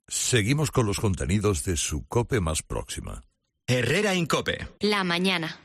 Seguimos con los contenidos de su COPE más próxima. Herrera en COPE. La mañana.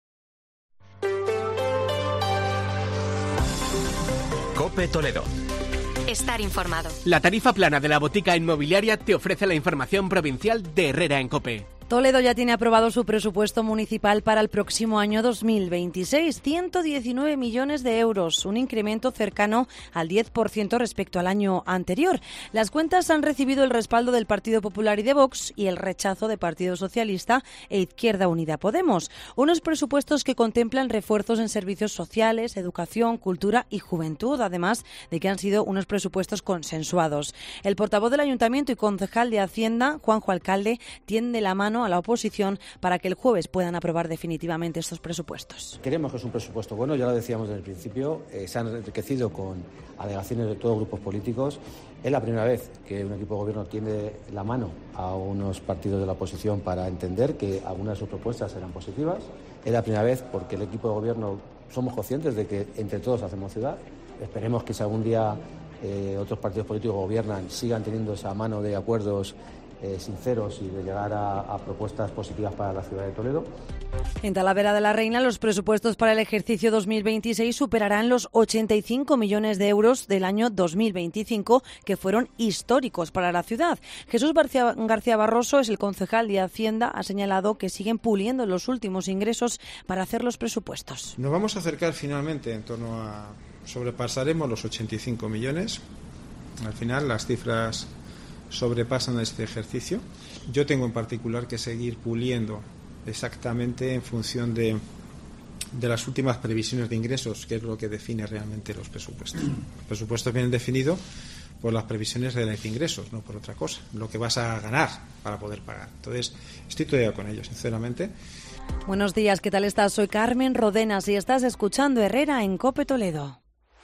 COPE Toledo. Estar informado. La tarifa plana de la botica inmobiliaria te ofrece la información provincial de Herrera en COPE. Toledo ya tiene aprobado su presupuesto municipal para el próximo año 2026, 119 millones de euros, un incremento cercano al 10% respecto al año anterior. Las cuentas han recibido el respaldo del Partido Popular y de Vox y el rechazo de Partido Socialista e Izquierda Unida Podemos. Unos presupuestos que contemplan refuerzos en servicios sociales, educación, cultura y juventud, además de que han sido unos presupuestos consensuados. El portavoz del Ayuntamiento y concejal de Hacienda, Juanjo Alcalde, tiende la mano a la oposición para que el jueves puedan aprobar definitivamente estos presupuestos. Creemos que es un presupuesto bueno, ya lo decíamos desde el principio, se han enriquecido con alegaciones de todos los grupos políticos. Es la primera vez que un equipo de gobierno tiende la mano a unos partidos de la oposición para entender que algunas de sus propuestas eran positivas. Es la primera vez porque el equipo de gobierno somos conscientes de que entre todos hacemos ciudad. Esperemos que si algún día otros partidos políticos gobiernan, sigan teniendo esa mano de acuerdos sinceros y de llegar a propuestas positivas para la ciudad de Toledo. En Talavera de la Reina, los presupuestos para el ejercicio 2026 superarán los 85 millones de euros del año 2025, que fueron históricos para la ciudad. Jesús García Barroso es el concejal de Hacienda, ha señalado que siguen puliendo los últimos ingresos para hacer los presupuestos. Nos vamos a acercar finalmente en torno a... sobrepasaremos los 85 millones. Al final las cifras sobrepasan este ejercicio. Yo tengo en particular que seguir puliendo exactamente en función de las últimas previsiones de ingresos, que es lo que define realmente los presupuestos. Los presupuestos vienen definidos por las previsiones de los ingresos, no por otra cosa, lo que vas a ganar para poder pagar. Entonces, estoy todavía con ello, sinceramente. Buenos días, ¿qué tal estás? Soy Carmen Rodenas y estás escuchando Herrera en COPE Toledo.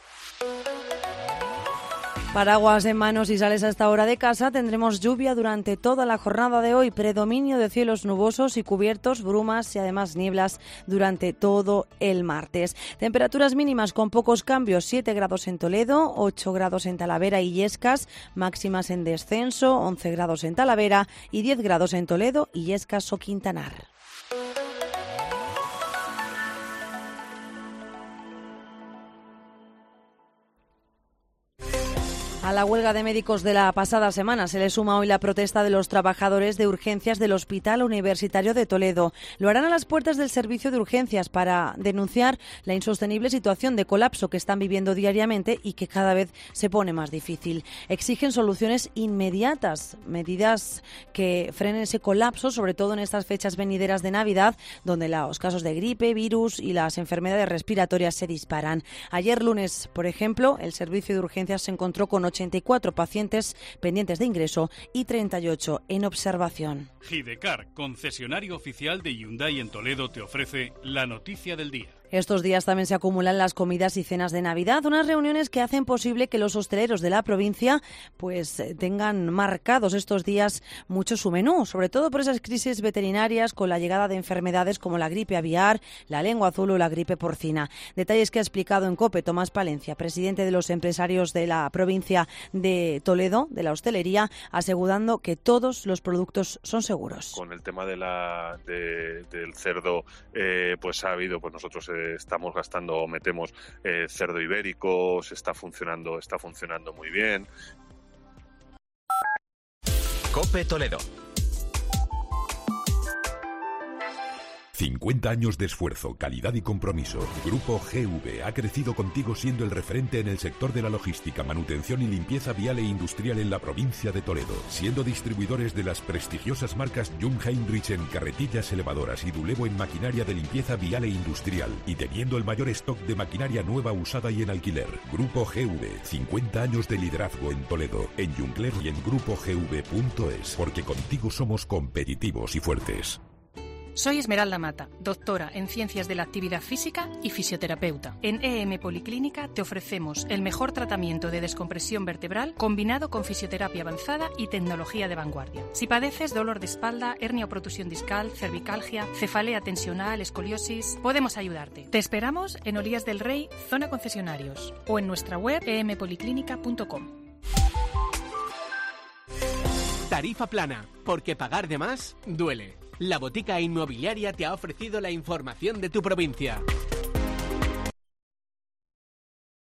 Paraguas en manos y sales a esta hora de casa. Tendremos lluvia durante toda la jornada de hoy, predominio de cielos nubosos y cubiertos, brumas y además nieblas durante todo el martes. Temperaturas mínimas con pocos cambios, 7 grados en Toledo, 8 grados en Talavera y Illescas, máximas en descenso, 11 grados en Talavera y 10 grados en Toledo, Illescas o Quintanar. A la huelga de médicos de la pasada semana se le suma hoy la protesta de los trabajadores de urgencias del Hospital Universitario de Toledo. Lo harán a las puertas del servicio de urgencias para denunciar la insostenible situación de colapso que están viviendo diariamente y que cada vez se pone más difícil. Exigen soluciones inmediatas, medidas que frenen ese colapso, sobre todo en estas fechas venideras de Navidad, donde los casos de gripe, virus y las enfermedades respiratorias se disparan. Ayer lunes, por ejemplo, el servicio de urgencias se encontró con 84 pacientes pendientes de ingreso y 38 en observación. Hidecar, concesionario oficial de Hyundai en Toledo, te ofrece la noticia del día. Estos días también se acumulan las comidas y cenas de Navidad, unas reuniones que hacen posible que los hosteleros de la provincia pues tengan marcados estos días mucho su menú, sobre todo por esas crisis veterinarias con la llegada de enfermedades como la gripe aviar, la lengua azul o la gripe porcina. Detalles que ha explicado en COPE Tomás Palencia, presidente de los empresarios de la provincia de Toledo, de la hostelería, asegurando que todos los productos son seguros. Con el tema del cerdo, pues ha habido, pues nosotros estamos gastando o metemos cerdo ibérico, está funcionando muy bien. COPE Toledo. 50 años de esfuerzo, calidad y compromiso. Grupo GV ha crecido contigo siendo el referente en el sector de la logística, manutención y limpieza vial e industrial en la provincia de Toledo, siendo distribuidores de las prestigiosas marcas Jungheinrich en carretillas elevadoras y Dulevo en maquinaria de limpieza vial e industrial, y teniendo el mayor stock de maquinaria nueva, usada y en alquiler. Grupo GV, 50 años de liderazgo en Toledo, en Jungler y en grupogv.es, porque contigo somos competitivos y fuertes. Soy Esmeralda Mata, doctora en Ciencias de la Actividad Física y fisioterapeuta. En EM Policlínica te ofrecemos el mejor tratamiento de descompresión vertebral combinado con fisioterapia avanzada y tecnología de vanguardia. Si padeces dolor de espalda, hernia o protusión discal, cervicalgia, cefalea tensional, escoliosis, podemos ayudarte. Te esperamos en Olías del Rey, zona concesionarios, o en nuestra web empoliclínica.com. Tarifa plana, porque pagar de más duele. La Botica Inmobiliaria te ha ofrecido la información de tu provincia.